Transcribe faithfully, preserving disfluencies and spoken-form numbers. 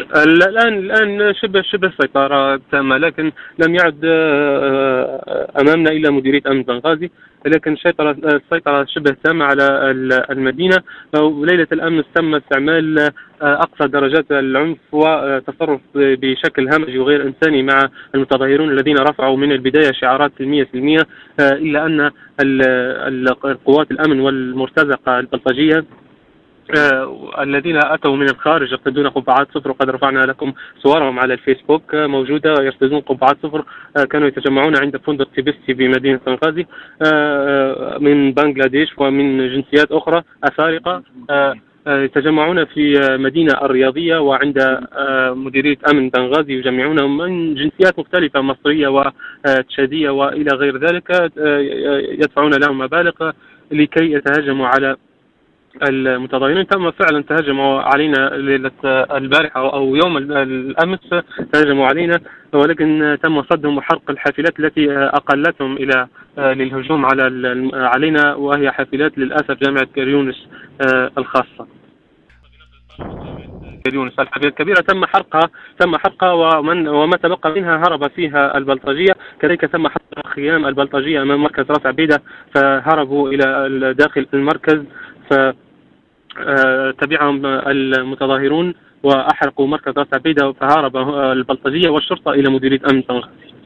الآن الآن شبه شبه السيطرة تامة، لكن لم يعد آه، أمامنا إلا مديرية أمن بنغازي، لكن السيطرة السيطرة شبه تامة على المدينة. وليلة الأمس تم استعمال آه، أقصى درجات العنف وتصرف بشكل همجي وغير إنساني مع المتظاهرون الذين رفعوا من البداية شعارات سلمية سلمية، آه، إلا أن ال- ال- القوات الأمن والمرتزقة البلطجية آه، الذين أتوا من الخارج يرتدون قبعات صفر، وقد رفعنا لكم صورهم على الفيسبوك، آه، موجودة، يرتدون قبعات صفر. آه، كانوا يتجمعون عند فندق تبستي بمدينة بنغازي، آه، من بنغلاديش ومن جنسيات أخرى أفارقة، آه، آه، يتجمعون في آه، مدينة الرياضية، وعند آه، مديرية أمن بنغازي يجمعونهم من جنسيات مختلفة، مصرية وتشادية وإلى غير ذلك، آه، يدفعون لهم مبالغ لكي يتهجموا على المتظاهرين. تم فعلا تهجموا علينا ليلة البارحة أو يوم الأمس، تهجموا علينا، ولكن تم صدهم وحرق الحافلات التي أقلتهم إلى للهجوم على علينا، وهي حافلات للأسف جامعة كيريونس الخاصة. كيريونس الحافلات الكبيرة تم حرقها، تم حرقها ومن وما تبقى منها هرب فيها البلطجية. كذلك تم حرق خيام البلطجية أمام مركز راس عبيدة، فهربوا إلى داخل المركز، ف آه، تبعهم المتظاهرون وأحرقوا مركز راس عبيدة، فهرب البلطجية والشرطة إلى مديرية أمن بنغازي.